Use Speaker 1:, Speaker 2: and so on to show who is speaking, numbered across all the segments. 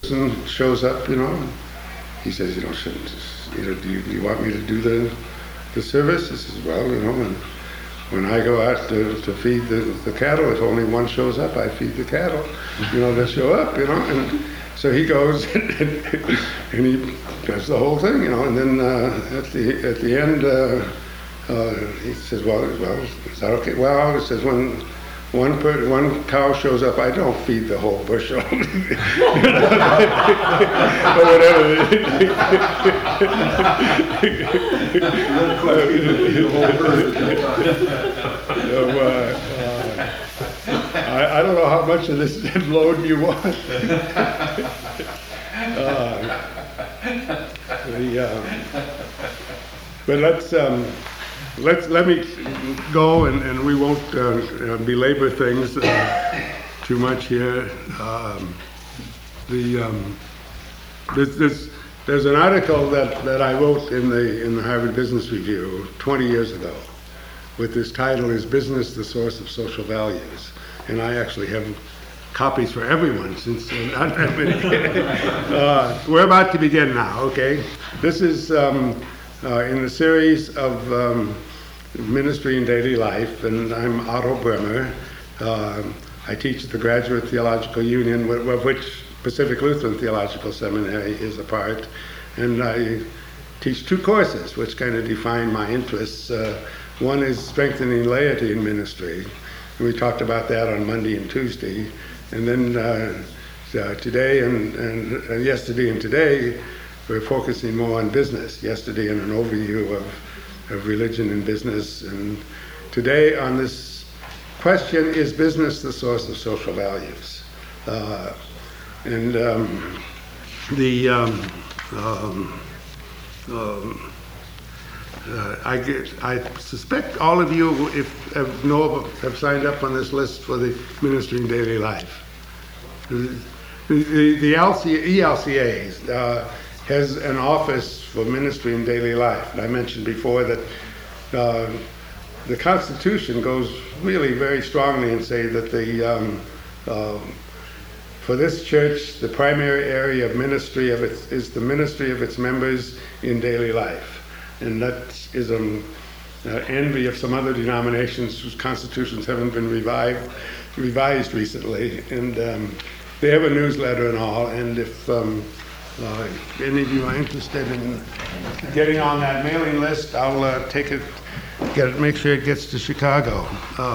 Speaker 1: person shows up, he says, do you want me to do the service? He says, well, and when I go out to feed the cattle, if only one shows up, I feed the cattle, that show up, and so he goes and he does the whole thing, and then at the end, he says, well, is that okay? Well, he says, when one cow shows up, I don't feed the whole bushel. Or whatever. I don't know how much of this load you want. But let me go, and we won't belabor things too much here. There's an article that I wrote in the Harvard Business Review 20 years ago, with this title, "Is Business the Source of Social Values?" And I actually have copies for everyone since not that many. We're about to begin now, okay? This is in the series of Ministry in Daily Life, and I'm Otto Bremer. I teach at the Graduate Theological Union, of which Pacific Lutheran Theological Seminary is a part, and I teach two courses which kind of define my interests. One is Strengthening Laity in Ministry, and we talked about that on Monday and Tuesday, and then today and yesterday and today we're focusing more on business. Yesterday in an overview of religion and business, and today on this question, is business the source of social values? I suspect all of you, have signed up on this list for the Ministry in Daily Life. The ELCA has an office for Ministry in Daily Life. And I mentioned before that the Constitution goes really very strongly and say that for this church, the primary area of ministry is the ministry of its members in daily life. And that is an envy of some other denominations whose constitutions haven't been revised recently. And they have a newsletter and all. And if any of you are interested in getting on that mailing list, I'll make sure it gets to Chicago.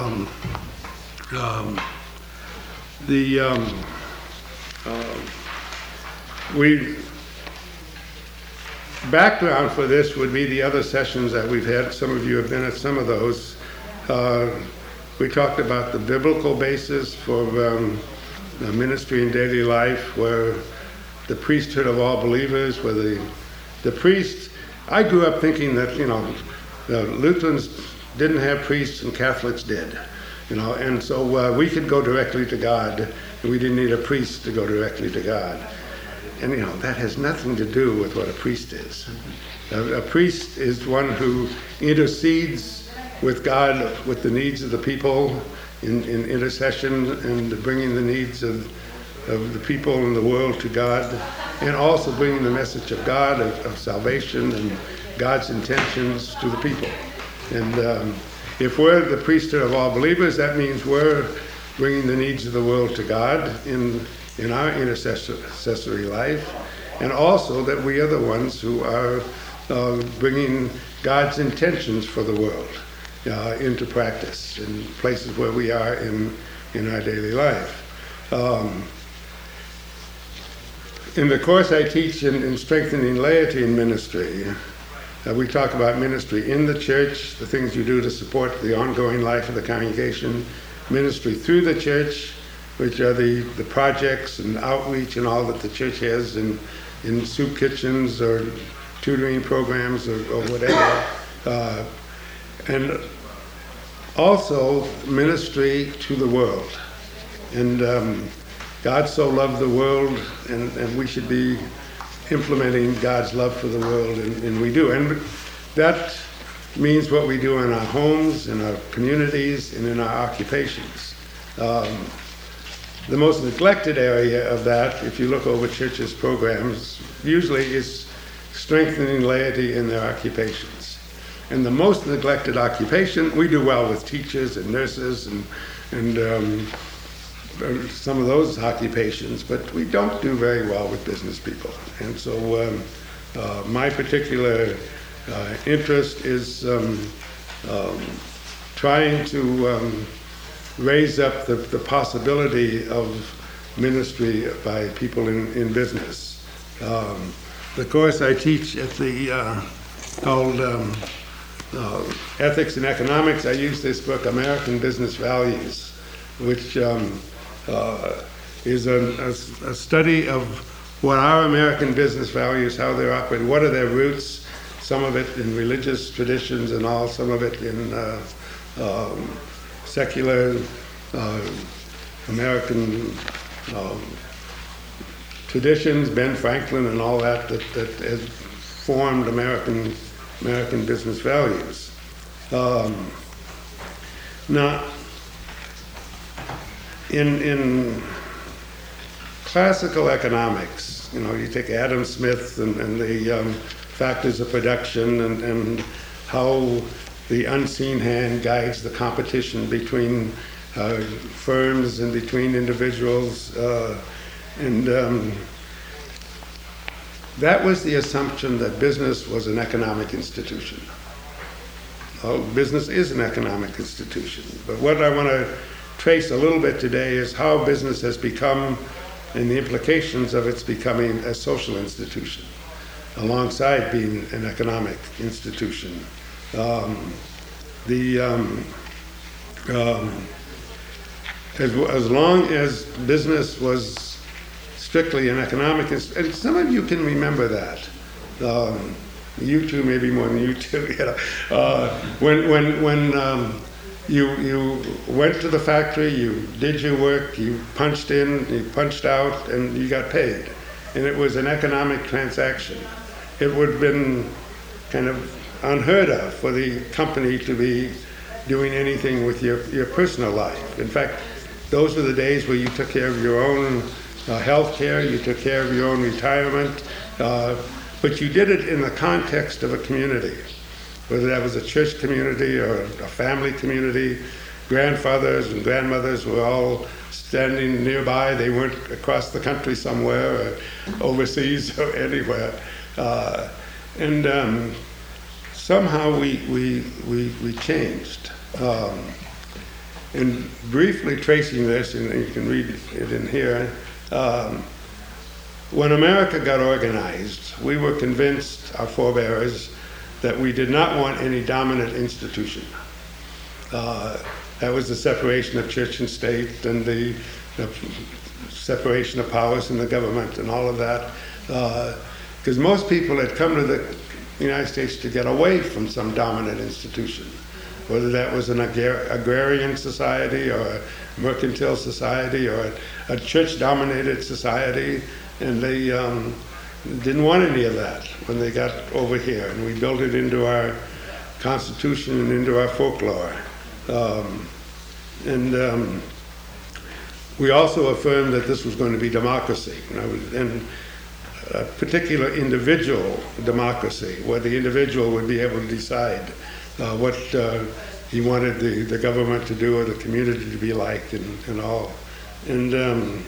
Speaker 1: Background for this would be the other sessions that we've had. Some of you have been at some of those. We talked about the biblical basis for ministry in daily life, where the priesthood of all believers, where the priests. I grew up thinking that Lutherans didn't have priests and Catholics did, and so we could go directly to God, and we didn't need a priest to go directly to God. And that has nothing to do with what a priest is. A priest is one who intercedes with God with the needs of the people in intercession and bringing the needs of the people in the world to God, and also bringing the message of God, of salvation and God's intentions to the people. And if we're the priesthood of all believers, that means we're bringing the needs of the world to God in our intercessory life, and also that we are the ones who are bringing God's intentions for the world into practice in places where we are in our daily life. In the course I teach in Strengthening Laity in Ministry, we talk about ministry in the church, the things you do to support the ongoing life of the congregation, ministry through the church, which are the projects and outreach and all that the church has in soup kitchens or tutoring programs or whatever. And also ministry to the world. And God so loved the world, and we should be implementing God's love for the world, and we do. And that means what we do in our homes, in our communities, and in our occupations. The most neglected area of that, if you look over churches' programs, usually is strengthening laity in their occupations. And the most neglected occupation, we do well with teachers and nurses and some of those occupations, but we don't do very well with business people. And so my particular interest is trying to raise up the possibility of ministry by people in business. The course I teach at the called Ethics and Economics, I use this book, American Business Values, which is a study of what are American business values, how they're operated, what are their roots, some of it in religious traditions and all, some of it in secular American traditions, Ben Franklin and all that has formed American business values. Now, in classical economics, you take Adam Smith and the factors of production and how the unseen hand guides the competition between firms and between individuals, and that was the assumption that business was an economic institution. Well, business is an economic institution, but what I want to trace a little bit today is how business has become and the implications of its becoming a social institution alongside being an economic institution. As long as business was strictly an economic institution, and some of you can remember that. You two, maybe more than you two. When you went to the factory, you did your work, you punched in, you punched out, and you got paid. And it was an economic transaction. It would have been kind of unheard of for the company to be doing anything with your personal life. In fact, those were the days where you took care of your own health care, you took care of your own retirement, but you did it in the context of a community. Whether that was a church community or a family community, grandfathers and grandmothers were all standing nearby. They weren't across the country somewhere or overseas or anywhere. And somehow we changed. And briefly tracing this, and you can read it in here, when America got organized, we were convinced, our forebears, that we did not want any dominant institution. That was the separation of church and state and the separation of powers in the government and all of that. Because most people had come to the United States to get away from some dominant institution, whether that was an agrarian society or a mercantile society or a church-dominated society, and they didn't want any of that when they got over here, and we built it into our Constitution and into our folklore. We also affirmed that this was going to be democracy, and a particular individual democracy, where the individual would be able to decide what he wanted the government to do or the community to be like and all. And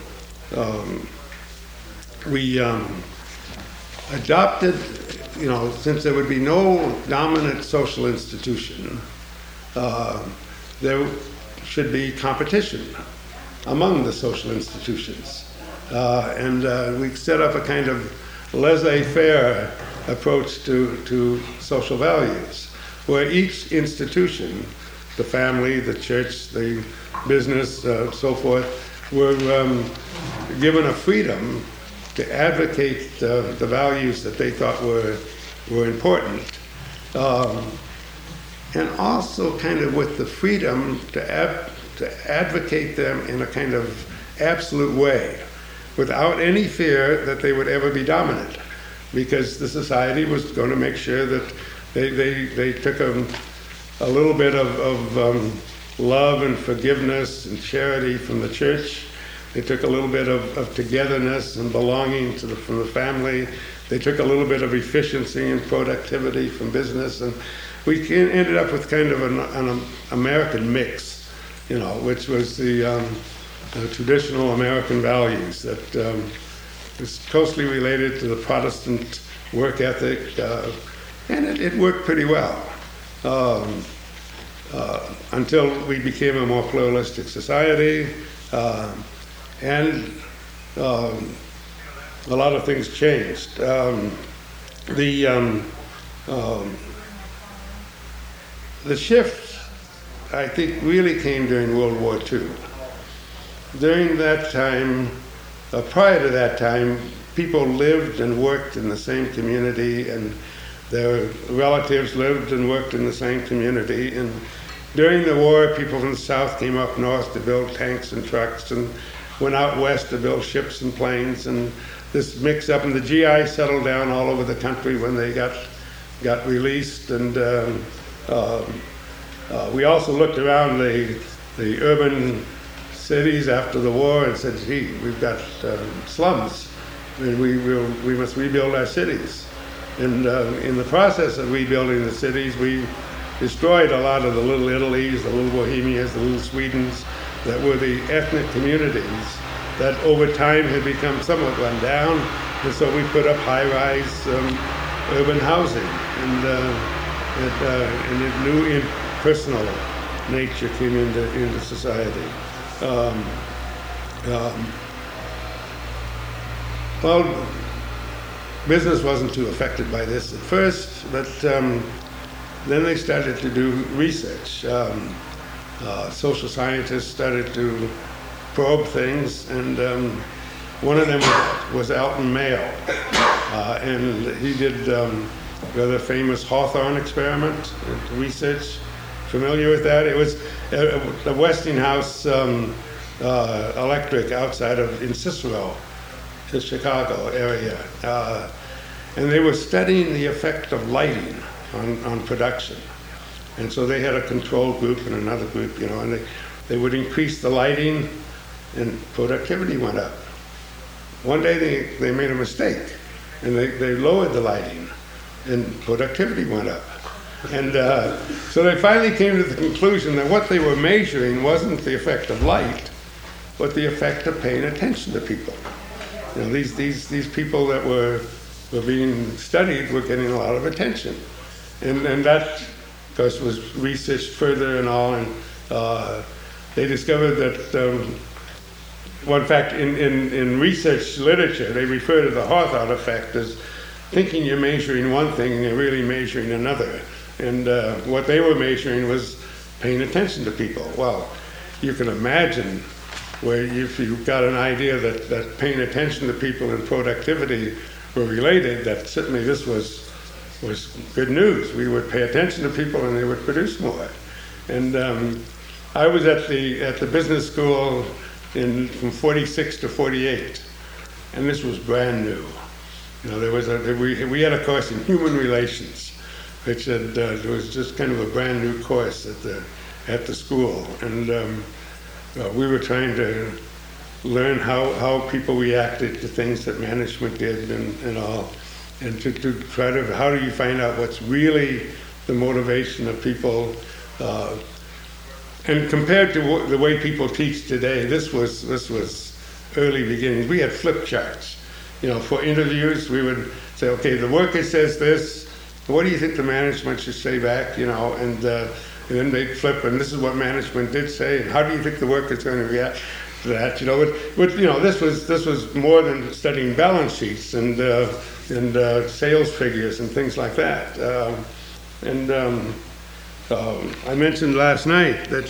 Speaker 1: we adopted, since there would be no dominant social institution, there should be competition among the social institutions. And we set up a kind of laissez-faire approach to social values, where each institution, the family, the church, the business, so forth, were given a freedom to advocate the values that they thought were important, and also kind of with the freedom to advocate them in a kind of absolute way, without any fear that they would ever be dominant, because the society was going to make sure that they took a little bit of love and forgiveness and charity from the church, They took a little bit of togetherness and belonging from the family. They took a little bit of efficiency and productivity from business, and we ended up with kind of an American mix, which was the traditional American values that is closely related to the Protestant work ethic, and it worked pretty well until we became a more pluralistic society, and a lot of things changed. The shift, I think, really came during World War II. During that time, prior to that time, people lived and worked in the same community, and their relatives lived and worked in the same community. And during the war, people from the South came up north to build tanks and trucks, and went out west to build ships and planes. And this mix up, and the GI settled down all over the country when they got released. And we also looked around the urban cities after the war and said, gee, we've got slums, and we must rebuild our cities. And in the process of rebuilding the cities, we destroyed a lot of the little Italys, the little Bohemias, the little Swedens that were the ethnic communities that over time had become somewhat run down. And so we put up high-rise urban housing, and a new impersonal nature came into society. Well, business wasn't too affected by this at first, but then they started to do research. Social scientists started to probe things, and one of them was Alton Mayo, and he did the famous Hawthorne experiment research. Familiar with that? It was the Westinghouse electric outside in Cicero, the Chicago area, and they were studying the effect of lighting on production. And so they had a control group and another group, and they would increase the lighting, and productivity went up. One day they made a mistake, and they lowered the lighting, and productivity went up. And so they finally came to the conclusion that what they were measuring wasn't the effect of light, but the effect of paying attention to people. These people that were being studied were getting a lot of attention. And that, of course, was researched further and all, and they discovered that, well, in fact, in research literature, they refer to the Hawthorne effect as thinking you're measuring one thing and you're really measuring another. And what they were measuring was paying attention to people. Well, you can imagine where if you got an idea that paying attention to people and productivity were related, that certainly this was good news. We would pay attention to people and they would produce more. And I was at the business school from 46 to 48, and this was brand new. We had a course in human relations, which was just kind of a brand new course at the school, and we were trying to learn how people reacted to things that management did and all, and to try to, how do you find out what's really the motivation of people, and compared to the way people teach today, this was early beginnings. We had flip charts. For interviews, we would say, okay, the worker says this, what do you think the management should say back, and then they'd flip, and this is what management did say, and how do you think the worker's going to react to that, this was more than studying balance sheets and sales figures and things like that. I mentioned last night that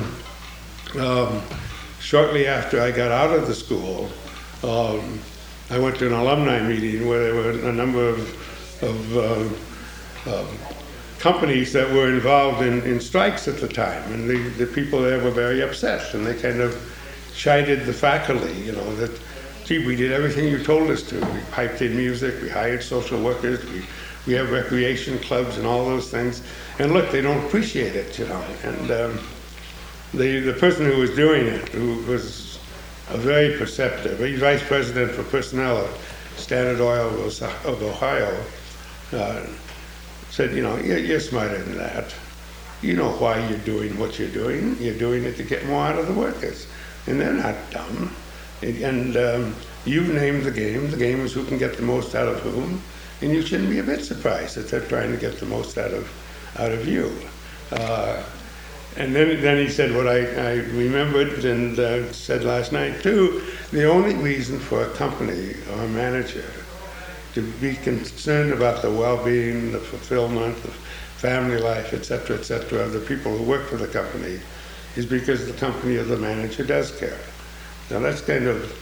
Speaker 1: shortly after I got out of the school, I went to an alumni meeting where there were a number of companies that were involved in strikes at the time, and the people there were very upset, and they kind of chided the faculty, that, gee, we did everything you told us to. We piped in music, we hired social workers, we have recreation clubs and all those things, and look, they don't appreciate it, And the person who was doing it, who was a very perceptive, he's vice president for personnel at Standard Oil of Ohio, said, you're smarter than that. You know why you're doing what you're doing. You're doing it to get more out of the workers. And they're not dumb. And you've named the game. The game is who can get the most out of whom. And you shouldn't be a bit surprised that they're trying to get the most out of you. And then he said what I remembered and said last night too. The only reason for a company or a manager to be concerned about the well-being, the fulfillment, the family life, et cetera, of the people who work for the company is because the company or the manager does care. Now that's kind of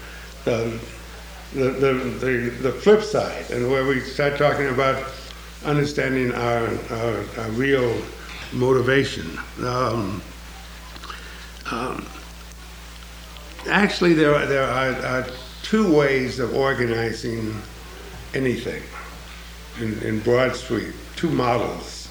Speaker 1: the flip side, and where we start talking about understanding our real motivation. Actually, there are two ways of organizing anything in broad sweep, two models.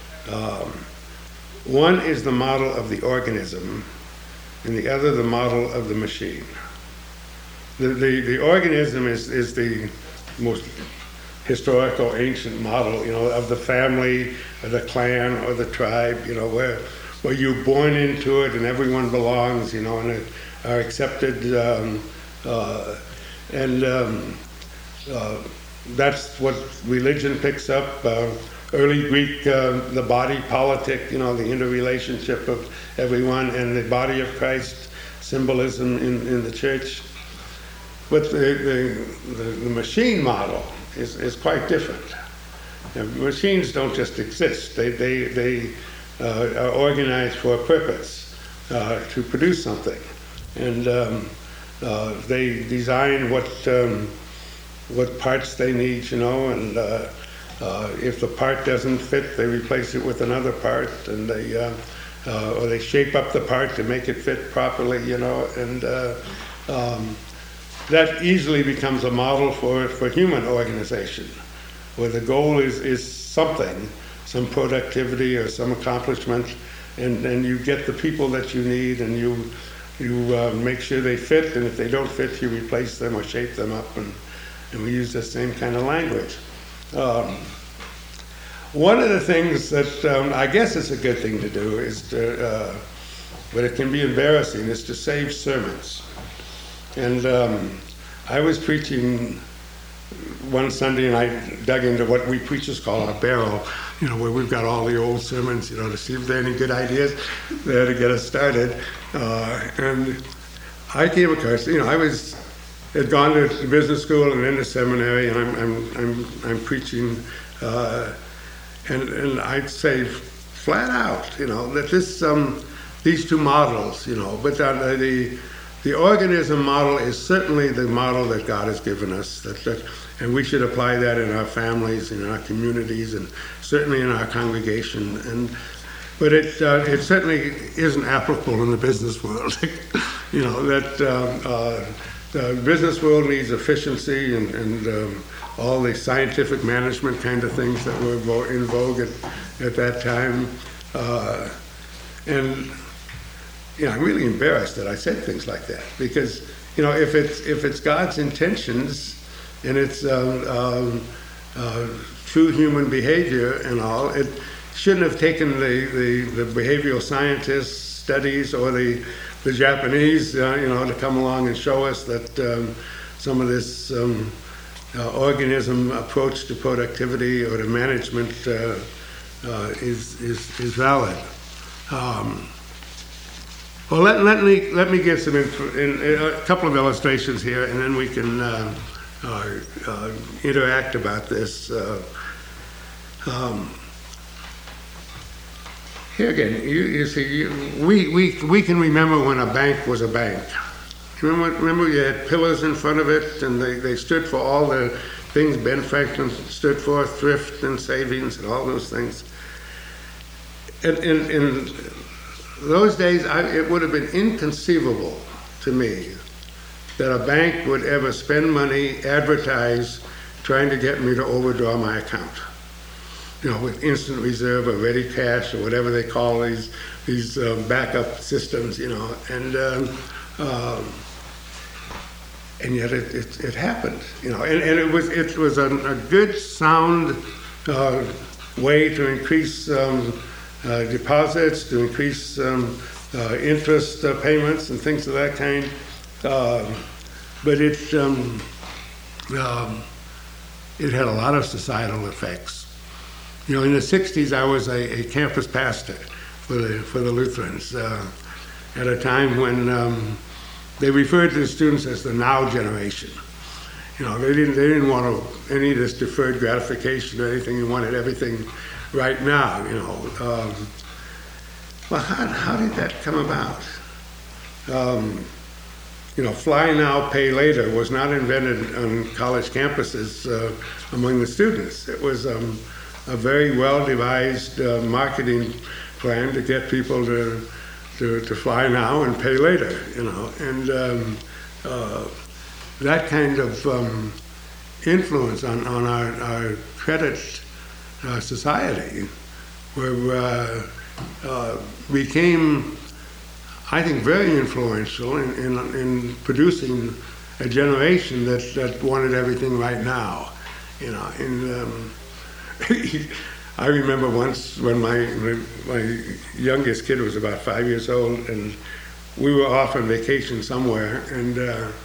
Speaker 1: One is the model of the organism, and the other the model of the machine. The organism is the most historical, ancient model, of the family, or the clan, or the tribe, where you're born into it and everyone belongs, and are accepted, that's what religion picks up. Early Greek, the body politic, the interrelationship of everyone, and the body of Christ, symbolism in the church. But the machine model is quite different. Machines don't just exist. They are organized for a purpose, to produce something. And they design what parts they need, and if the part doesn't fit, they replace it with another part, and or they shape up the part to make it fit properly, and that easily becomes a model for human organization, where the goal is something, some productivity or some accomplishment, and you get the people that you need, and you make sure they fit, and if they don't fit, you replace them or shape them up, and we use the same kind of language. One of the things that I guess is a good thing to do is to, but it can be embarrassing, is to save sermons. And I was preaching one Sunday, and I dug into what we preachers call our barrel, where we've got all the old sermons, to see if there are any good ideas there to get us started. And I came across, had gone to business school and then to seminary, and I'm preaching, and I'd say flat out, that these two models, but the organism model is certainly the model that God has given us, and we should apply that in our families, in our communities, and certainly in our congregation. But it certainly isn't applicable in the business world. The business world needs efficiency and all the scientific management kind of things that were in vogue at that time. I'm really embarrassed that I said things like that, because if it's God's intentions and it's true human behavior and all, it shouldn't have taken the behavioral scientists' studies or the Japanese, to come along and show us that some of this organism approach to productivity or to management is valid. Well, let me give a couple of illustrations here, and then we can interact about this. Here again, you see, we can remember when a bank was a bank. Remember you had pillars in front of it, and they stood for all the things Ben Franklin stood for, thrift and savings and all those things. In those days, it would have been inconceivable to me that a bank would ever spend money, advertise, trying to get me to overdraw my account. With instant reserve or ready cash or whatever they call these backup systems, and and yet it happened, and it was a good, sound way to increase deposits, to increase interest payments and things of that kind. But it had a lot of societal effects. In the 60s, I was a campus pastor for the Lutherans at a time when they referred to the students as the now generation. They didn't want any of this deferred gratification or anything. They wanted everything right now. Well, how did that come about? Fly now, pay later was not invented on college campuses among the students. It was a very well-devised marketing plan to get people to fly now and pay later, and that kind of influence on our credit society became, I think, very influential in producing a generation that wanted everything right now, And I remember once when my youngest kid was about 5 years old, and we were off on vacation somewhere, and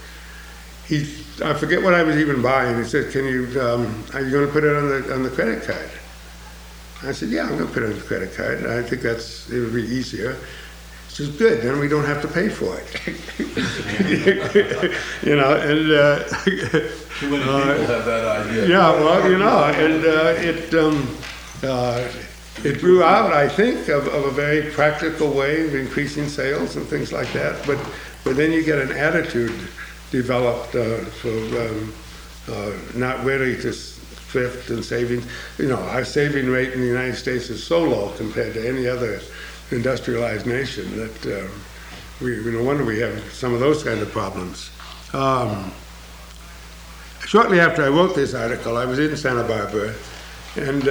Speaker 1: I forget what I was even buying. He said, are you going to put it on the credit card? I said, yeah, I'm going to put it on the credit card. I think it would be easier. He says, good, then we don't have to pay for it.
Speaker 2: Too many people have that idea.
Speaker 1: Yeah, well, and it grew out, I think, of a very practical way of increasing sales and things like that. But then you get an attitude developed for not really to thrift and savings. Our saving rate in the United States is so low compared to any other industrialized nation that no wonder we have some of those kind of problems. Shortly after I wrote this article, I was in Santa Barbara, and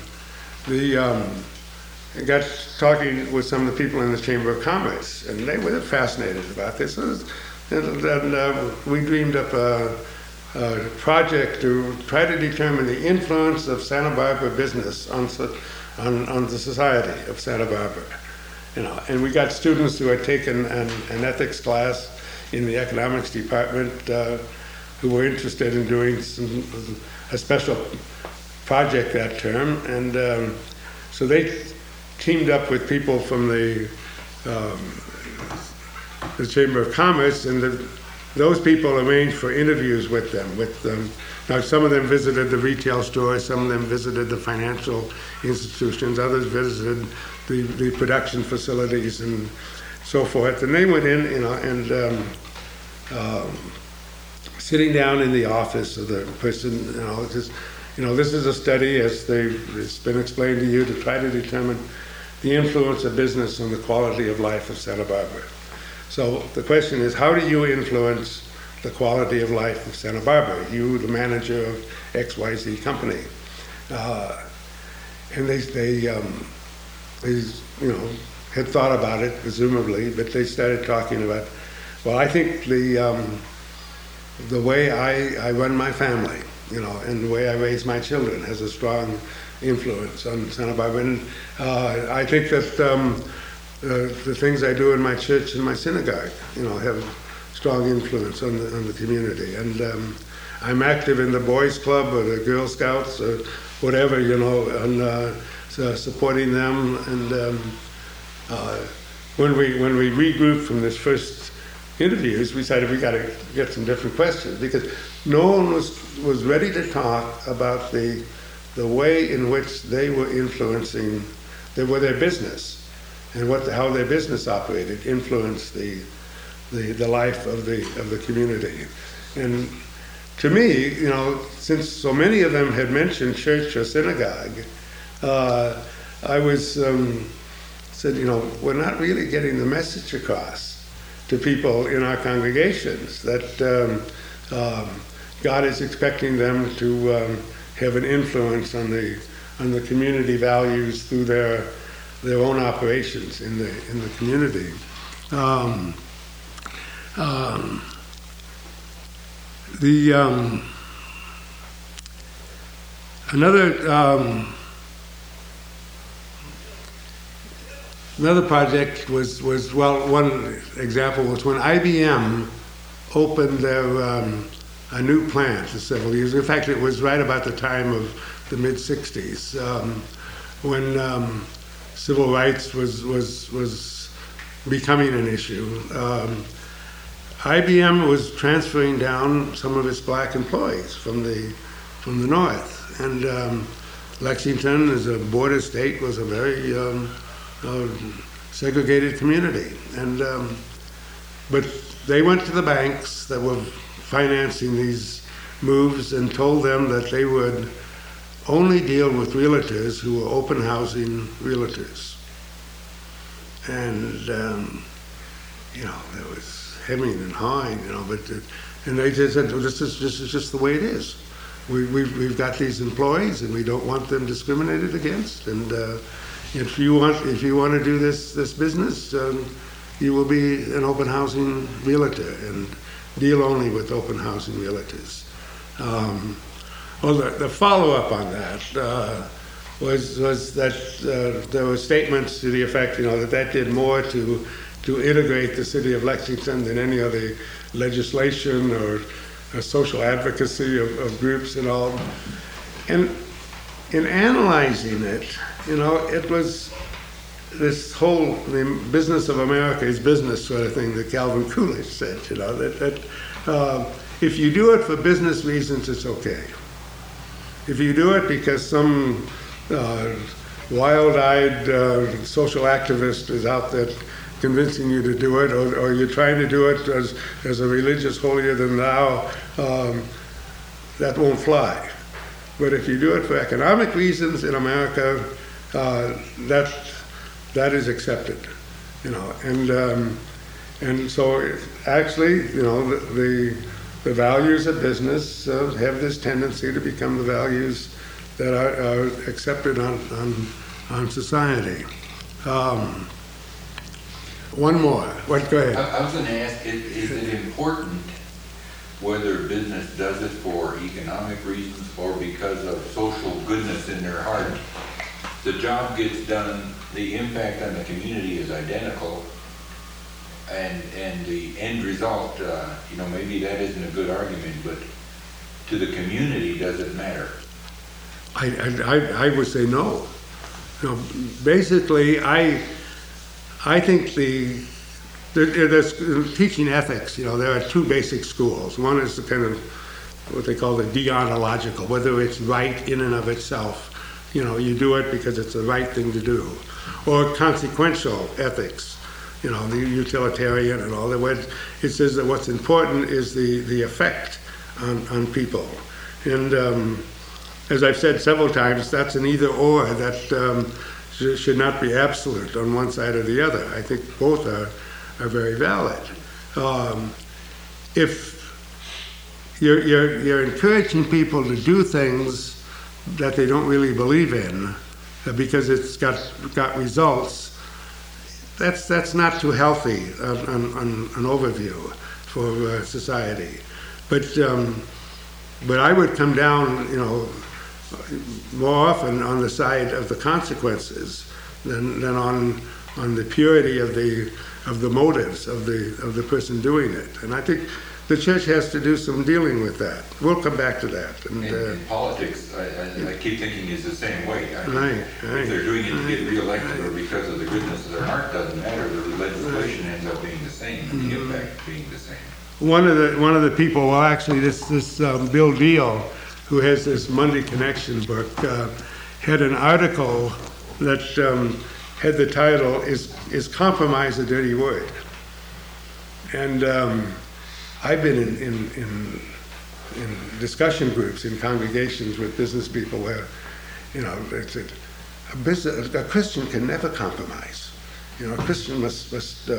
Speaker 1: I got talking with some of the people in the Chamber of Commerce, and they were fascinated about this. And we dreamed up a project to try to determine the influence of Santa Barbara business on the society of Santa Barbara. And we got students who had taken an ethics class in the economics department who were interested in doing a special project that term, and so they teamed up with people from the Chamber of Commerce, and those people arranged for interviews with them. Now, some of them visited the retail stores, some of them visited the financial institutions, others visited the production facilities and so forth. And they went in, and sitting down in the office of the person, this is a study, as it's been explained to you, to try to determine the influence of business on the quality of life of Santa Barbara. So the question is, how do you influence the quality of life of Santa Barbara? You, the manager of XYZ company. And they had thought about it, presumably, but they started talking about, well, I think the way I run my family, and the way I raise my children has a strong influence on Santa Barbara. And I think that the things I do in my church and my synagogue, have strong influence on the community. And I'm active in the Boys Club or the Girl Scouts or whatever, and supporting them. And when we regrouped from this first interviews, we decided we got to get some different questions, because no one was ready to talk about the way in which they were influencing their business, and how their business operated influenced the life of the community. And to me, since so many of them had mentioned church or synagogue, I was said, we're not really getting the message across to people in our congregations that God is expecting them to have an influence on the community values through their own operations in the community. The another project was one example was when IBM opened their a new plant several years. In fact, it was right about the time of the mid '60s when civil rights was becoming an issue. IBM was transferring down some of its black employees from the north, and Lexington, as a border state, was a very segregated community. And but they went to the banks that were financing these moves and told them that they would only deal with realtors who were open housing realtors. And there was hemming and hawing, and they just said, well, this is just the way it is. We've got these employees, and we don't want them discriminated against. And if you want to do this business, you will be an open housing realtor and deal only with open housing realtors. Well, the follow-up on that was that there were statements to the effect, that did more to integrate the city of Lexington than any other legislation or social advocacy of groups and all. And in analyzing it, it was this whole business of America is business sort of thing that Calvin Coolidge said, that if you do it for business reasons, it's okay. If you do it because some wild-eyed social activist is out there convincing you to do it, or you're trying to do it as a religious holier-than-thou, that won't fly. But if you do it for economic reasons in America, that is accepted, and so actually, the values of business have this tendency to become the values that are accepted on society. One more. Go ahead.
Speaker 2: I was going to ask, is it important whether business does it for economic reasons or because of social goodness in their heart? The job gets done, the impact on the community is identical, and the end result, maybe that isn't a good argument, but to the community, does it matter?
Speaker 1: I would say no. Basically, I think there's teaching ethics. There are two basic schools. One is the kind of what they call the deontological, whether it's right in and of itself. You do it because it's the right thing to do, or consequential ethics. The utilitarian and all that. It says that what's important is the effect on people. And as I've said several times, that's an either or that should not be absolute on one side or the other. I think both are very valid. If you're encouraging people to do things that they don't really believe in because it's got results, that's not too healthy an overview for society. But I would come down, more often on the side of the consequences than on the purity of the motives of the person doing it. And I think the church has to do some dealing with that. We'll come back to that. And
Speaker 2: politics, I keep thinking, is the same way.
Speaker 1: Right.
Speaker 2: If they're doing it to get reelected or because of the goodness of their heart, doesn't matter. The legislation ends up being the same, and the impact being the same.
Speaker 1: One of the people, well, actually, this Bill Deal, who has this Monday Connection book, had an article that had the title "Is Compromise a Dirty Word?" And I've been in discussion groups in congregations with business people where, it's a Christian can never compromise. A Christian must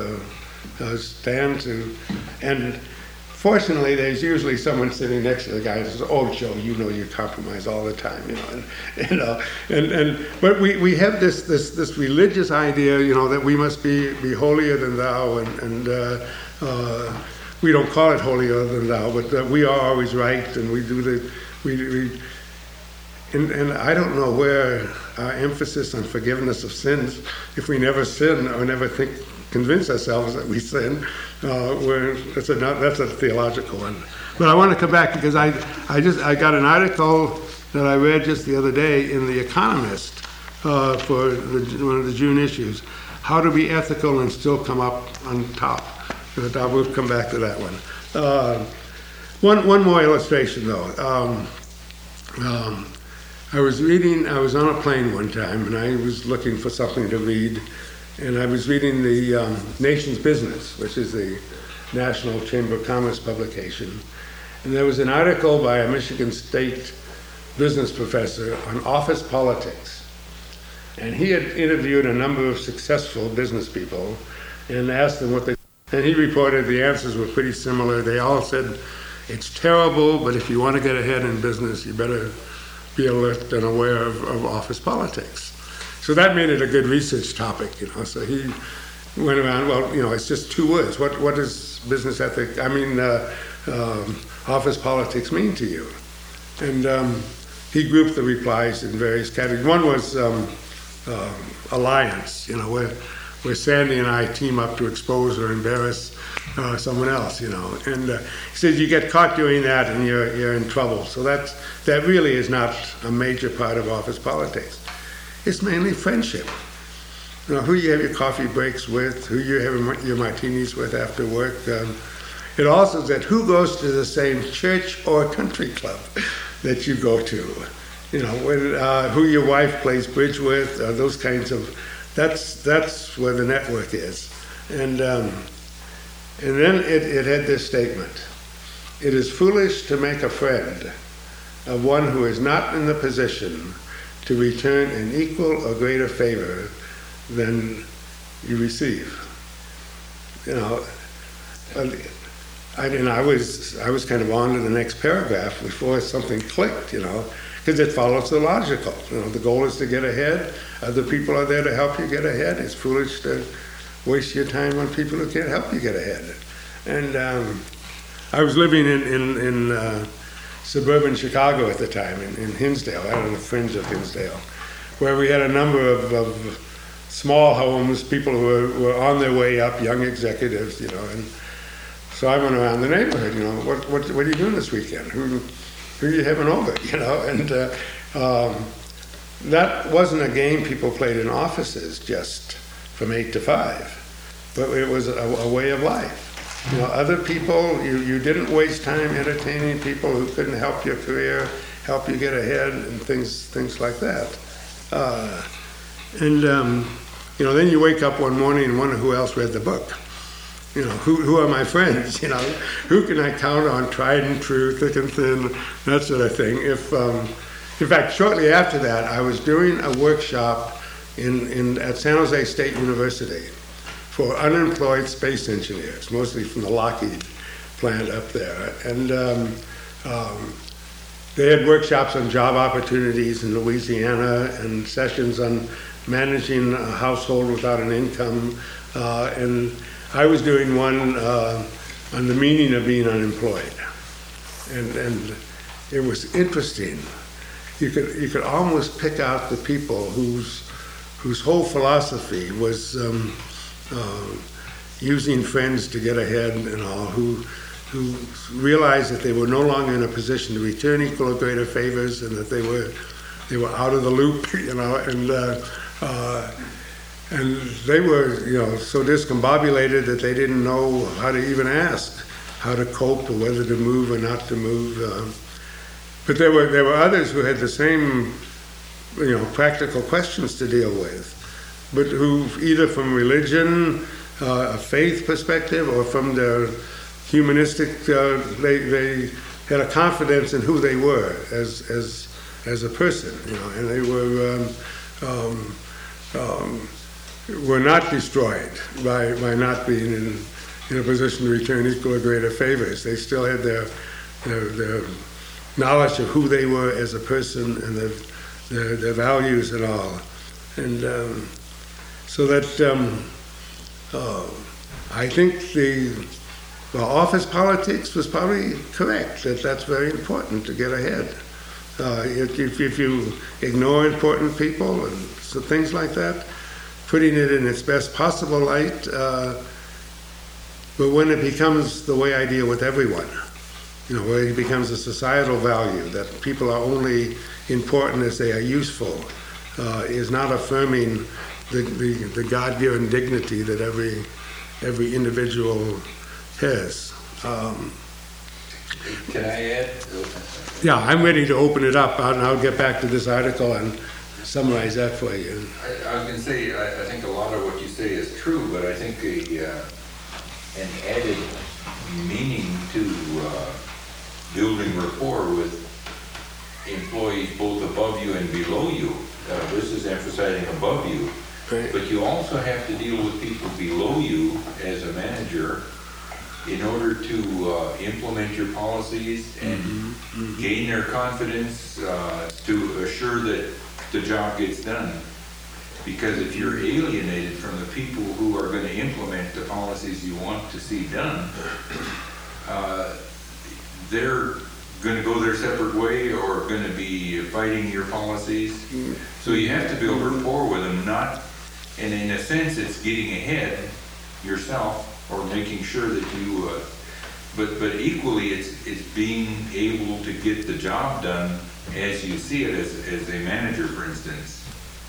Speaker 1: stand to, and fortunately, there's usually someone sitting next to the guy who says, "Oh, Joe, you compromise all the time," but we have this religious idea, that we must be holier than thou, and we don't call it holier than thou, but we are always right, and we do and I don't know where our emphasis on forgiveness of sins, if we never sin or never convince ourselves that we sin, that's a theological one. But I want to come back because I got an article that I read just the other day in The Economist for one of the June issues, how to be ethical and still come up on top. But I will come back to that one. One more illustration though. I was on a plane one time and I was looking for something to read, and I was reading the Nation's Business, which is the National Chamber of Commerce publication. And there was an article by a Michigan State business professor on office politics. And he had interviewed a number of successful business people and asked them what they, and he reported the answers were pretty similar. They all said, it's terrible, but if you want to get ahead in business, you better be alert and aware of office politics. So that made it a good research topic, So he went around, it's just two words. What does business ethic, office politics mean to you? And he grouped the replies in various categories. One was alliance, where Sandy and I team up to expose or embarrass someone else, And he says you get caught doing that and you're in trouble. So that really is not a major part of office politics. It's mainly friendship. Who you have your coffee breaks with, who you have your martinis with after work. It also said who goes to the same church or country club that you go to. Who your wife plays bridge with, those kinds of. That's where the network is. And then it had this statement: it is foolish to make a friend of one who is not in the position to return an equal or greater favor than you receive. I was kind of on to the next paragraph before something clicked, because it follows the logical. The goal is to get ahead. Other people are there to help you get ahead. It's foolish to waste your time on people who can't help you get ahead. And I was living in suburban Chicago at the time, in Hinsdale, out on the fringe of Hinsdale, where we had a number of small homes, people who were on their way up, young executives, and so I went around the neighborhood, what are you doing this weekend? Who are you having over, And that wasn't a game people played in offices just from 8 to 5, but it was a way of life. Other people, you didn't waste time entertaining people who couldn't help your career, help you get ahead, and things like that. Then you wake up one morning and wonder who else read the book. Who are my friends? Who can I count on, tried and true, thick and thin, that sort of thing. In fact, shortly after that, I was doing a workshop at San Jose State University for unemployed space engineers, mostly from the Lockheed plant up there. And they had workshops on job opportunities in Louisiana and sessions on managing a household without an income. And I was doing one on the meaning of being unemployed. And it was interesting. You could almost pick out the people whose whole philosophy was using friends to get ahead and all, who realized that they were no longer in a position to return equal or greater favors, and that they were out of the loop, and they were, so discombobulated that they didn't know how to even ask how to cope or whether to move or not to move. But there were others who had the same, practical questions to deal with, but who either from religion, a faith perspective, or from their humanistic, they had a confidence in who they were as a person, and they were not destroyed by not being in a position to return equal or greater favors. They still had their knowledge of who they were as a person and their values and all. And so that I think well, office politics was probably correct, that's very important to get ahead. If you ignore important people and so things like that, putting it in its best possible light, but when it becomes the way I deal with everyone, where it becomes a societal value, that people are only important as they are useful, is not affirming the God-given dignity that every individual has.
Speaker 2: Can I add?
Speaker 1: Yeah, I'm ready to open it up, and I'll get back to this article and summarize that for you.
Speaker 2: I was going to say, I think a lot of what you say is true, but I think an added meaning to building rapport with employees both above you and below you. This is emphasizing above you,
Speaker 1: Right.
Speaker 2: but you also have to deal with people below you as a manager in order to implement your policies and gain their confidence to assure that the job gets done. Because if you're alienated from the people who are going to implement the policies you want to see done, they're going to go their separate way or going to be fighting your policies. So you have to build rapport with them, and in a sense it's getting ahead yourself or making sure that you, but equally it's being able to get the job done as you see it as a manager, for instance.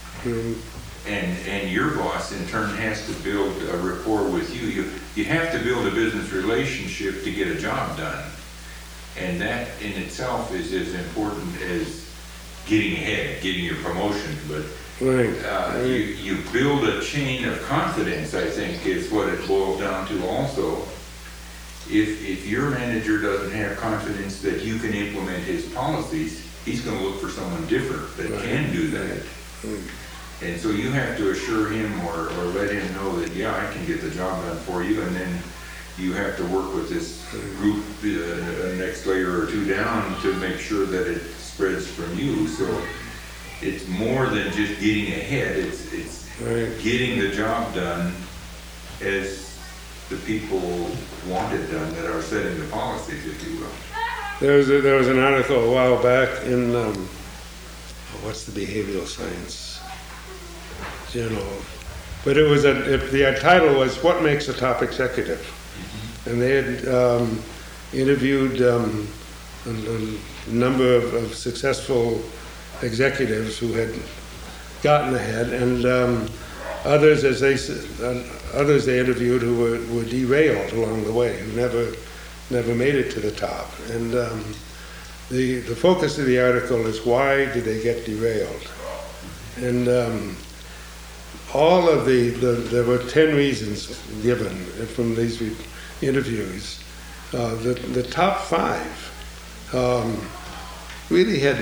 Speaker 2: And your boss in turn has to build a rapport with you. You have to build a business relationship to get a job done. And that in itself is as important as getting ahead, getting your promotion. But
Speaker 1: Right.
Speaker 2: you build a chain of confidence, I think, is what it boils down to also. If your manager doesn't have confidence that you can implement his policies, he's going to look for someone different that can do that. And so you have to assure him or let him know that, yeah, I can get the job done for you, and then you have to work with this group, next layer or two down, to make sure that it spreads from you. So it's more than just getting ahead, it's
Speaker 1: Right.
Speaker 2: getting the job done as the people want it done that are setting the policies, if you will.
Speaker 1: There was an article a while back in, what's the behavioral science journal? But it was the title was "What Makes a Top Executive?" And they had interviewed a number of successful executives who had gotten ahead, and others they interviewed who were derailed along the way, who never made it to the top. And the focus of the article is, why did they get derailed? And all of there were 10 reasons given from these interviews. The top 5 really had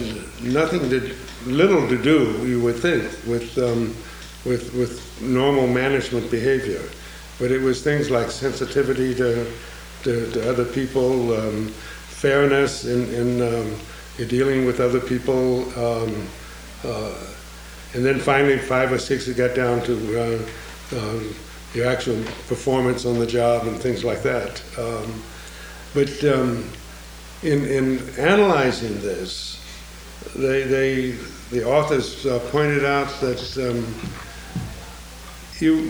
Speaker 1: little to do, you would think, with normal management behavior, but it was things like sensitivity to other people, fairness in dealing with other people, and then finally 5 or 6 it got down to your actual performance on the job and things like that. But in analyzing this, the authors pointed out that you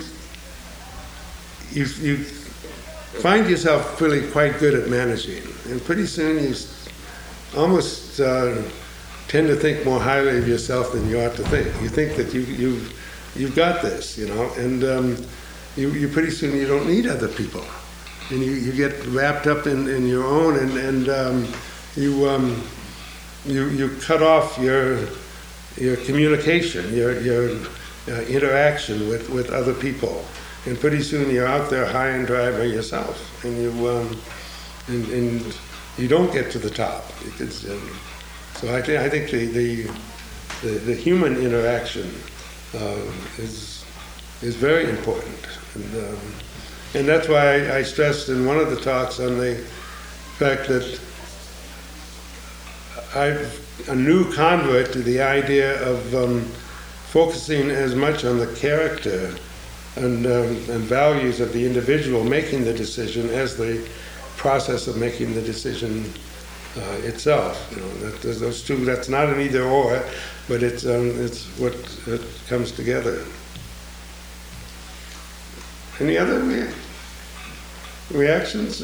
Speaker 1: find yourself really quite good at managing, and pretty soon you almost tend to think more highly of yourself than you ought to think. You think that you've got this, and you pretty soon you don't need other people, and you get wrapped up in your own, and you cut off your communication, your interaction with other people, and pretty soon you're out there high and dry by yourself, and you don't get to the top. So I think the human interaction is very important, and that's why I stressed in one of the talks on the fact that I'm a new convert to the idea of focusing as much on the character and values of the individual making the decision as the process of making the decision itself. You know, that there's those two. That's not an either or, but it's what it comes together. Any other reactions?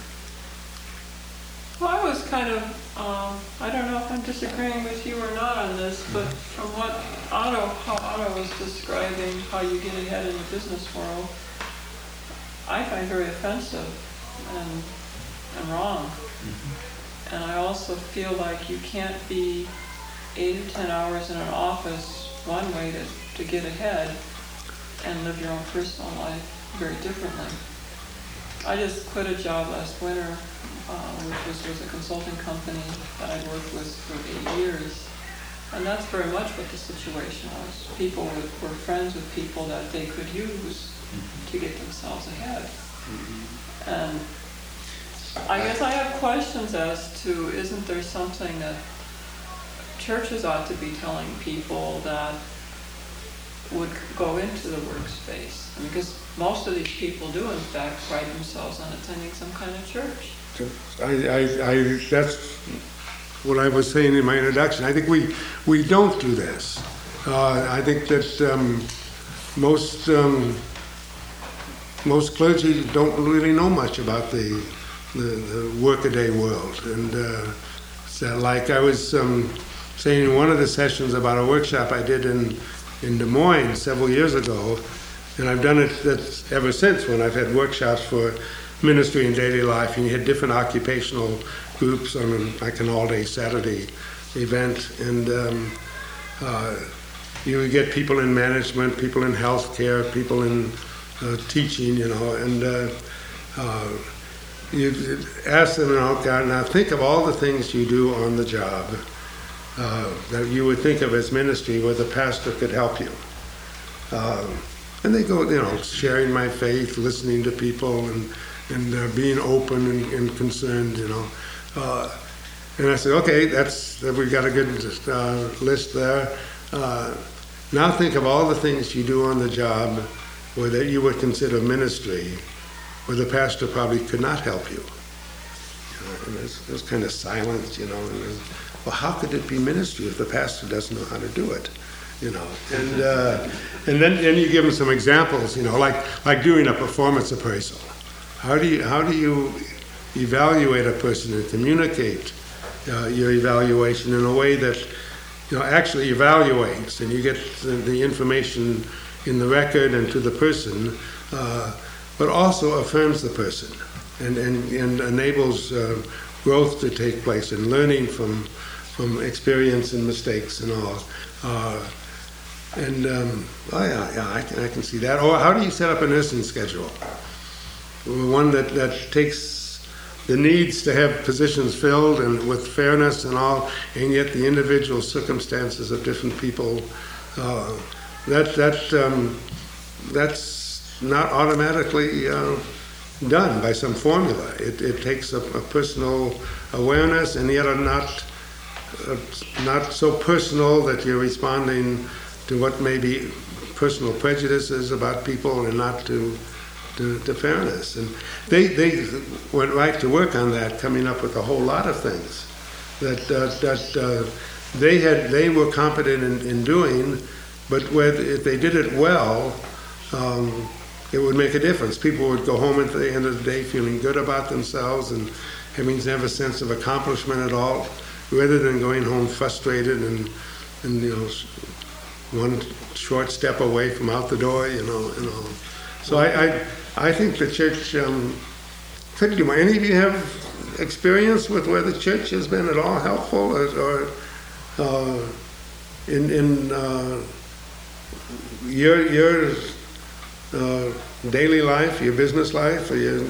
Speaker 3: Well, I was kind of, I don't know if I'm disagreeing with you or not on this, but from how Otto was describing how you get ahead in the business world, I find very offensive and wrong. Mm-hmm. And I also feel like you can't be 8 or 10 hours in an office one way to get ahead and live your own personal life very differently. I just quit a job last winter, which was with a consulting company that I worked with for 8 years. And that's very much what the situation was. People were friends with people that they could use to get themselves ahead. Mm-hmm. And I guess I have questions as to, isn't there something that churches ought to be telling people that would go into the workspace? I mean, because most of these people do, in fact, pride themselves on attending some kind of church.
Speaker 1: That's what I was saying in my introduction. I think we don't do this. I think that most clergy don't really know much about the workaday world. And so like I was saying in one of the sessions about a workshop I did in Des Moines several years ago, and I've done it ever since when I've had workshops for ministry and daily life, and you had different occupational groups on like an all-day Saturday event, and you would get people in management, people in healthcare, people in teaching, you know, and you ask them, God, now think of all the things you do on the job that you would think of as ministry where the pastor could help you. And they go, you know, sharing my faith, listening to people, and being open and concerned, you know. And I said, okay, we've got a good list there. Now think of all the things you do on the job where that you would consider ministry, where the pastor probably could not help you. And there's kind of silence, you know. And well, how could it be ministry if the pastor doesn't know how to do it? You know, and then you give them some examples, you know, like doing a performance appraisal. How do you evaluate a person and communicate your evaluation in a way that, you know, actually evaluates, and you get the information in the record and to the person, but also affirms the person and enables growth to take place and learning from experience and mistakes and all. I can see that. Or how do you set up a nursing schedule? One that takes the needs to have positions filled and with fairness and all, and yet the individual circumstances of different people. That's not automatically done by some formula. It takes a personal awareness, and yet not so personal that you're responding to what may be personal prejudices about people and not to fairness. And they went right to work on that, coming up with a whole lot of things that they were competent in doing, but if they did it well, it would make a difference. People would go home at the end of the day feeling good about themselves and having to have a sense of accomplishment at all, rather than going home frustrated and you know, one short step away from out the door, you know, and all. So I think the church could do. Any of you have experience with where the church has been at all helpful, or in your daily life, your business life, or your?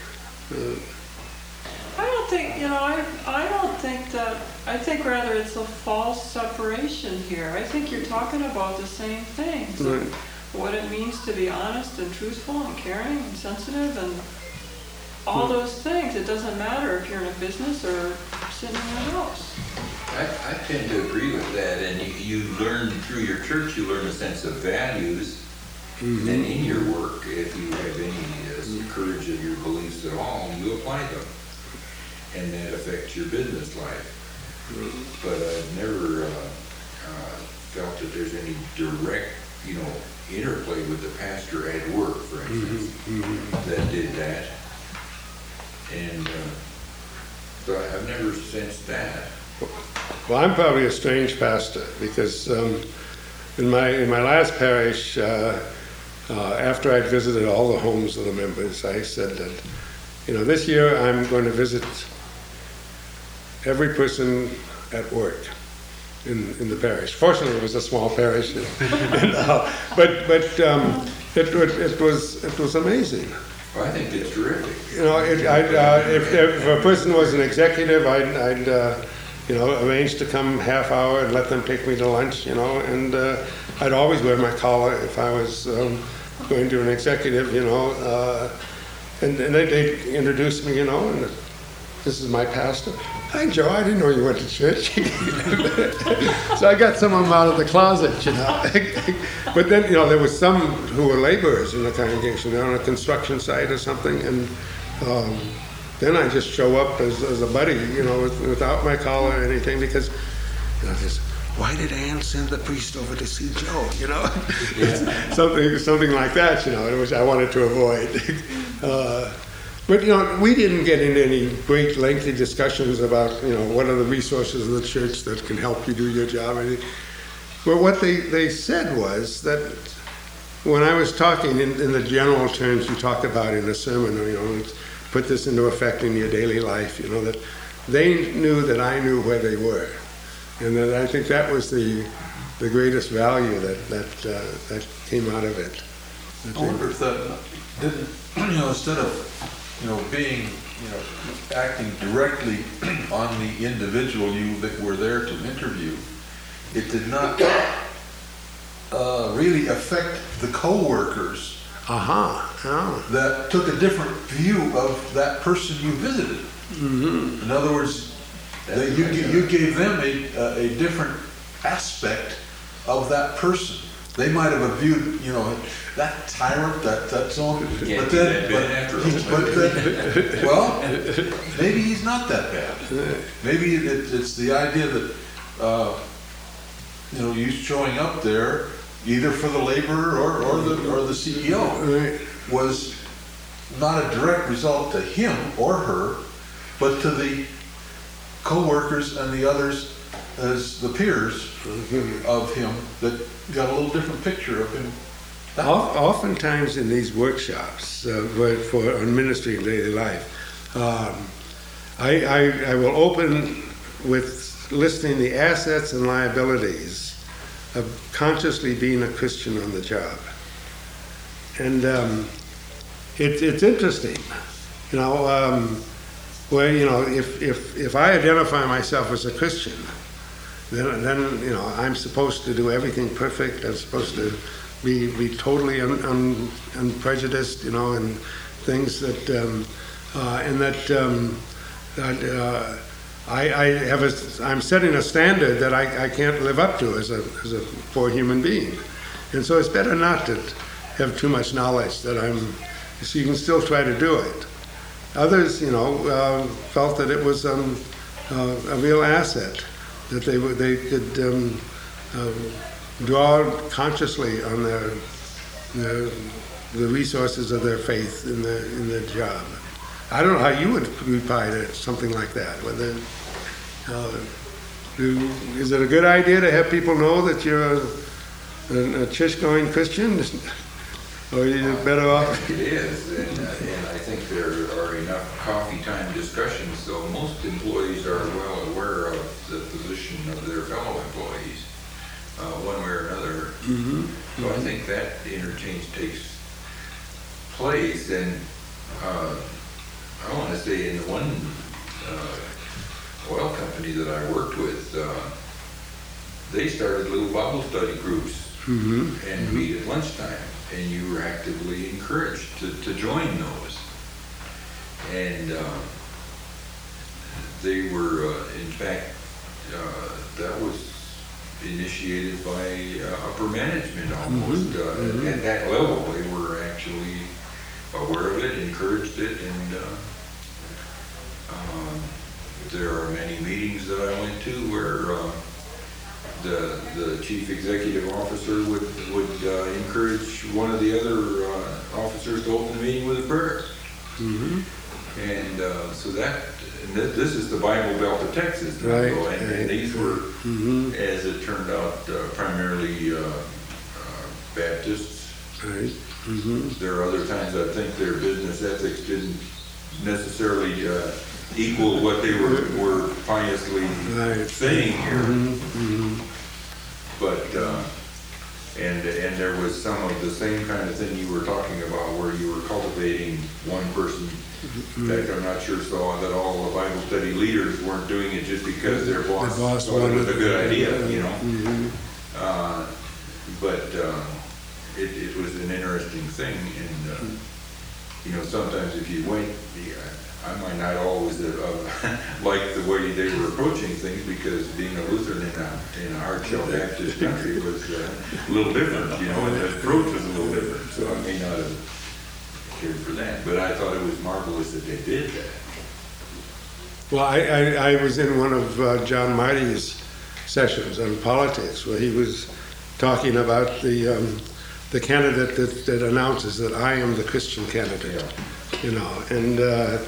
Speaker 3: I don't think, you know, I don't think that, I think rather it's a false separation here. I think you're talking about the same things.
Speaker 1: Right.
Speaker 3: What it means to be honest and truthful and caring and sensitive and all those things. It doesn't matter if you're in a business or sitting in a house.
Speaker 2: I tend to agree with that, and you learn through your church, you learn a sense of values, then in your work, if you have any courage of your beliefs at all, you apply them. And that affects your business life. But I've never felt that there's any direct, interplay with the pastor at work, for instance, that did that. And so I've never sensed that.
Speaker 1: Well, I'm probably a strange pastor because in my last parish, after I'd visited all the homes of the members, I said that, this year I'm going to visit every person at work in the parish. Fortunately, it was a small parish, but it was amazing.
Speaker 2: Well, I think it's terrific.
Speaker 1: If a person was an executive, I'd arrange to come half hour and let them take me to lunch, and I'd always wear my collar if I was going to an executive, and they'd introduce me, and this is my pastor. Hi, Joe, I didn't know you went to church. So I got some of them out of the closet, But then, there was some who were laborers in the congregation. They're on a construction site or something, and then I just show up as a buddy, without my collar or anything, because, just, why did Ann send the priest over to see Joe,
Speaker 2: Yeah.
Speaker 1: something like that, which I wanted to avoid. But, we didn't get into any great lengthy discussions about, what are the resources of the church that can help you do your job. But what they said was that when I was talking in the general terms you talk about in a sermon, put this into effect in your daily life, that they knew that I knew where they were. And that I think that was the greatest value that came out of it.
Speaker 4: I wonder if that didn't, instead of, being, acting directly on the individual you that were there to interview, it did not really affect the co-workers that took a different view of that person you visited. Mm-hmm. In other words, you gave them a different aspect of that person. They might have viewed, that tyrant, that so on. But then, well, maybe he's not that bad. Maybe it's the idea that, you showing up there, either for the laborer or the CEO, was not a direct result to him or her, but to the co-workers and the others as the peers of him that got a little different picture of him.
Speaker 1: Oftentimes in these workshops for on ministry and daily life, I will open with listing the assets and liabilities of consciously being a Christian on the job. And it's interesting, where, if I identify myself as a Christian, then I'm supposed to do everything perfect. I'm supposed to be totally unprejudiced, and things that, and that I'm setting a standard that I can't live up to as a poor human being, and so it's better not to have too much knowledge so you can still try to do it. Others, felt that it was a real asset, that they could draw consciously on the resources of their faith in their job. I don't know how you would reply to something like that. Whether is it a good idea to have people know that you're a church-going Christian, or are you better off?
Speaker 2: It is, and I think there are enough coffee time discussions, so most employees are well aware of the position of their fellow employees, one way or another. Mm-hmm. So I think that interchange takes place, and I want to say in one oil company that I worked with, they started little Bible study groups and meet at lunchtime, and you were actively encouraged to join those. And they were, in fact, that was initiated by upper management almost. At that level, they were actually aware of it, encouraged it, and there are many meetings that I went to where the chief executive officer would encourage one of the other officers to open the meeting with a prayer. And so this is the Bible Belt of Texas. Now,
Speaker 1: Right,
Speaker 2: and these were, as it turned out, primarily Baptists.
Speaker 1: Right.
Speaker 2: There are other times I think their business ethics didn't necessarily equal what they were piously
Speaker 1: Right.
Speaker 2: saying here. But, and there was some of the same kind of thing you were talking about where you were cultivating one person. In fact, I'm not sure saw that all the Bible study leaders weren't doing it just because their boss thought it was a good idea, you know. But it was an interesting thing, and you know, sometimes if you went, I might not always like the way they were approaching things, because being a Lutheran in a hard shell Baptist country was a little different, you know, and the approach was a little different. So I may not have cared for that, but I thought it was marvelous that they did that.
Speaker 1: Well, I was in one of John Marty's sessions on politics where he was talking about the candidate that announces that I am the Christian candidate, you know, and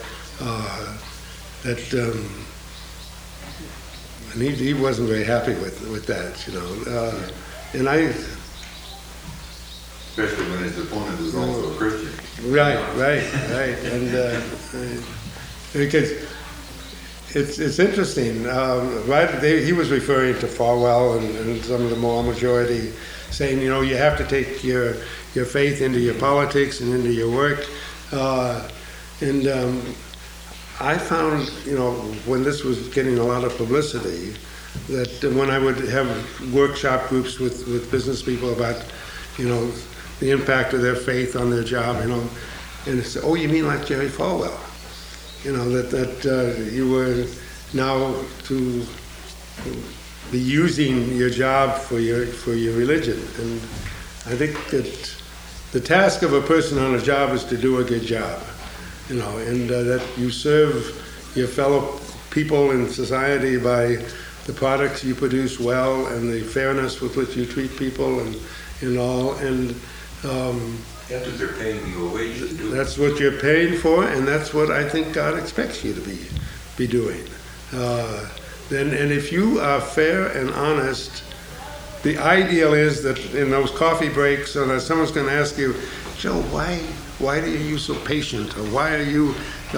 Speaker 1: and he wasn't very happy with that, you know, and I.
Speaker 2: Especially when his opponent is also a Christian.
Speaker 1: Right, and because it's interesting. He was referring to Falwell and some of the more majority, saying, you know, you have to take your faith into your politics and into your work, and I found, you know, when this was getting a lot of publicity, that when I would have workshop groups with business people about, you know, the impact of their faith on their job, you know, and it's, oh, you mean like Jerry Falwell, you know, that you were now to be using your job for your religion, and I think that the task of a person on a job is to do a good job, you know, and that you serve your fellow people in society by the products you produce well and the fairness with which you treat people and all, and
Speaker 2: That's what they're paying you a wage to do.
Speaker 1: that's what you're paying for, and that's what I think God expects you to be doing. And if you are fair and honest, the ideal is that in those coffee breaks, or that someone's going to ask you, Joe, why are you so patient, or why are you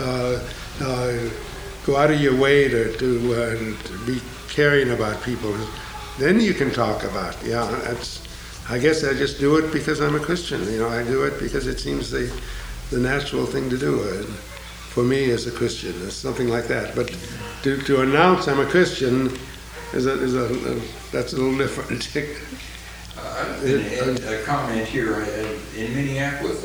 Speaker 1: go out of your way to be caring about people? Then you can talk about, I guess I just do it because I'm a Christian. You know, I do it because it seems the natural thing to do. For me as a Christian, it's something like that. But to announce I'm a Christian that's a little different.
Speaker 2: A comment here. In Minneapolis,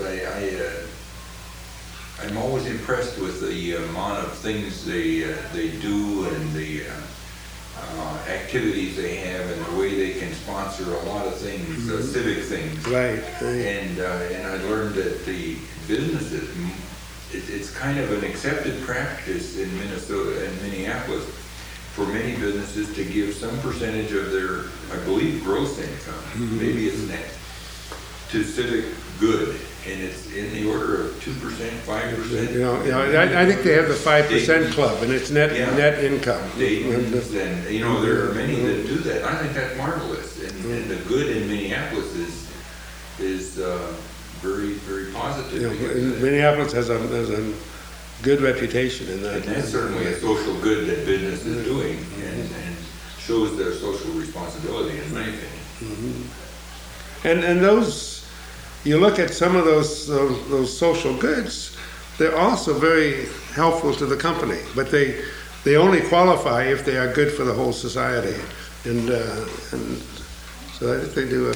Speaker 2: I'm always impressed with the amount of things they do and the activities they have and the way they can sponsor a lot of things, civic things.
Speaker 1: Right.
Speaker 2: And I learned that the businesses, it's kind of an accepted practice in Minnesota and Minneapolis for many businesses to give some percentage of their, I believe, gross income, maybe it's net, to civic good. And it's in the order of 2%, 5%.
Speaker 1: You know, I think they have the 5% club, and it's net income.
Speaker 2: Statements, and you know, there are many that do that. I think that's marvelous, and the good in Minneapolis is very, very positive.
Speaker 1: You know, Minneapolis has a good reputation in that.
Speaker 2: And that's certainly a social good that business is doing, and shows their social responsibility, in my opinion.
Speaker 1: And those, you look at some of those social goods, they're also very helpful to the company, but they only qualify if they are good for the whole society, and so I think they do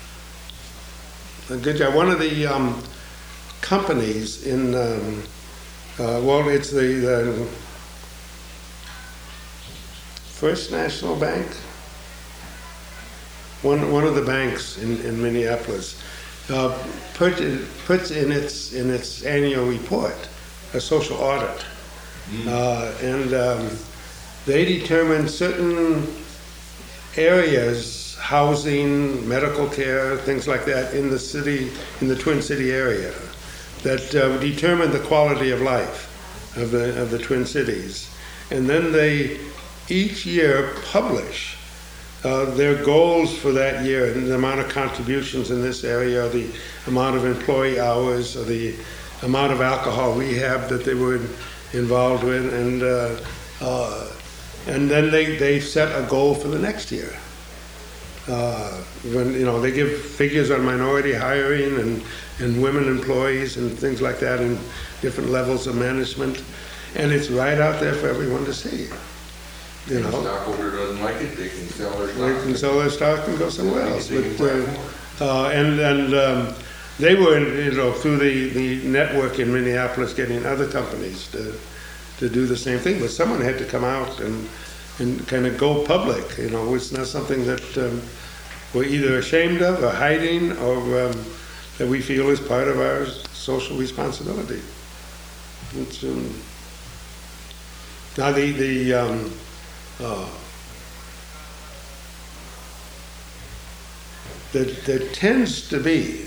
Speaker 1: a good job. One of the companies in it's the First National Bank. one of the banks in Minneapolis puts in its annual report a social audit. And they determine certain areas, housing, medical care, things like that in the city, in the Twin City area, that determine the quality of life of the Twin Cities. And then they each year publish their goals for that year, and the amount of contributions in this area, or the amount of employee hours, or the amount of alcohol rehab that they were involved with, and then they set a goal for the next year. When they give figures on minority hiring and women employees and things like that in different levels of management, and it's right out there for everyone to see.
Speaker 2: If the stockholder doesn't like it, they can sell their stock.
Speaker 1: They can sell their stock and go somewhere else. But they were, through the network in Minneapolis, getting other companies to do the same thing. But someone had to come out and kind of go public. It's not something that we're either ashamed of or hiding, or that we feel is part of our social responsibility. It's, now there tends to be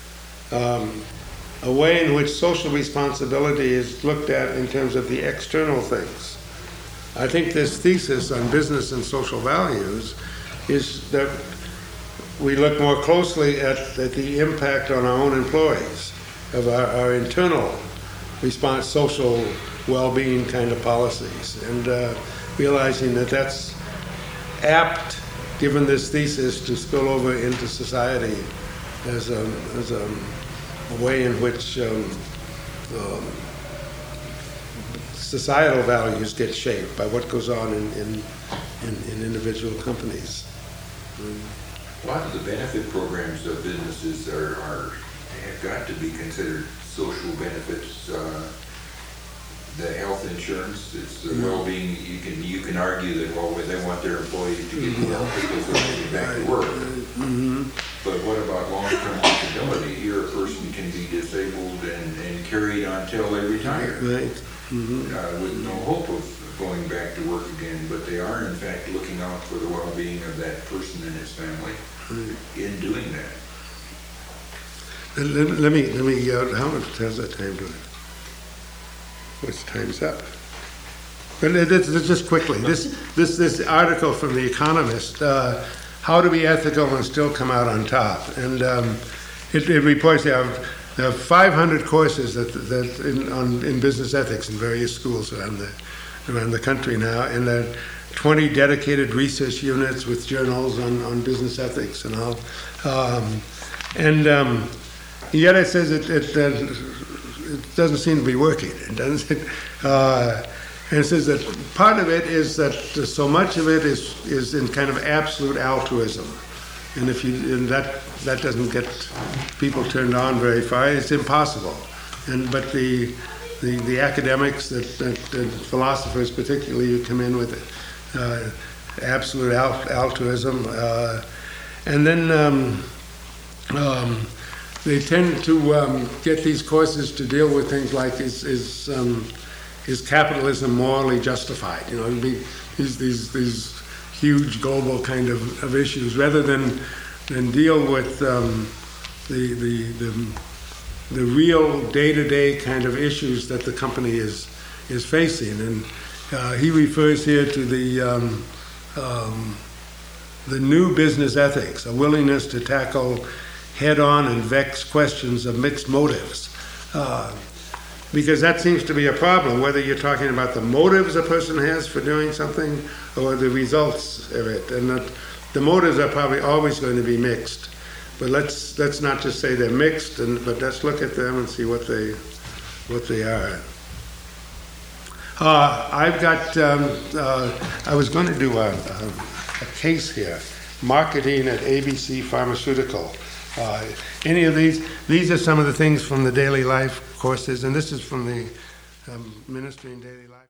Speaker 1: a way in which social responsibility is looked at in terms of the external things. I think this thesis on business and social values is that we look more closely at the impact on our own employees of our internal response, social well-being kind of policies, and realizing that that's apt, given this thesis, to spill over into society as a way in which societal values get shaped by what goes on in individual companies.
Speaker 2: A lot of the benefit programs of businesses have got to be considered social benefits. The health insurance, it's the well-being. You can argue that they want their employees to get well because they're getting back to work. But what about long-term disability? Here, a person can be disabled and carried on until they retire,
Speaker 1: Right.
Speaker 2: with no hope of going back to work again. But they are, in fact, looking out for the well-being of that person and his family in doing that.
Speaker 1: Let me. How much has that time to it? What's time's up? But just quickly, this article from The Economist, how to be ethical and still come out on top, and it reports there are 500 courses in business ethics in various schools around the country now, and there are 20 dedicated research units with journals on business ethics and all, and yet it says it doesn't seem to be working. It doesn't. And it says that part of it is that so much of it is in kind of absolute altruism, and that doesn't get people turned on very far. It's impossible. But the academics, the philosophers particularly, who come in with absolute altruism, and then. They tend to get these courses to deal with things like is capitalism morally justified? These huge global kind of issues, rather than deal with the real day-to-day kind of issues that the company is facing. And he refers here to the new business ethics, a willingness to tackle head-on and vex questions of mixed motives. Because that seems to be a problem, whether you're talking about the motives a person has for doing something or the results of it. And that the motives are probably always going to be mixed. But let's not just say they're mixed, but let's look at them and see what they are. I've got, I was going to do a case here, marketing at ABC Pharmaceutical. Any of these are some of the things from the daily life courses, and this is from the Ministry in Daily Life.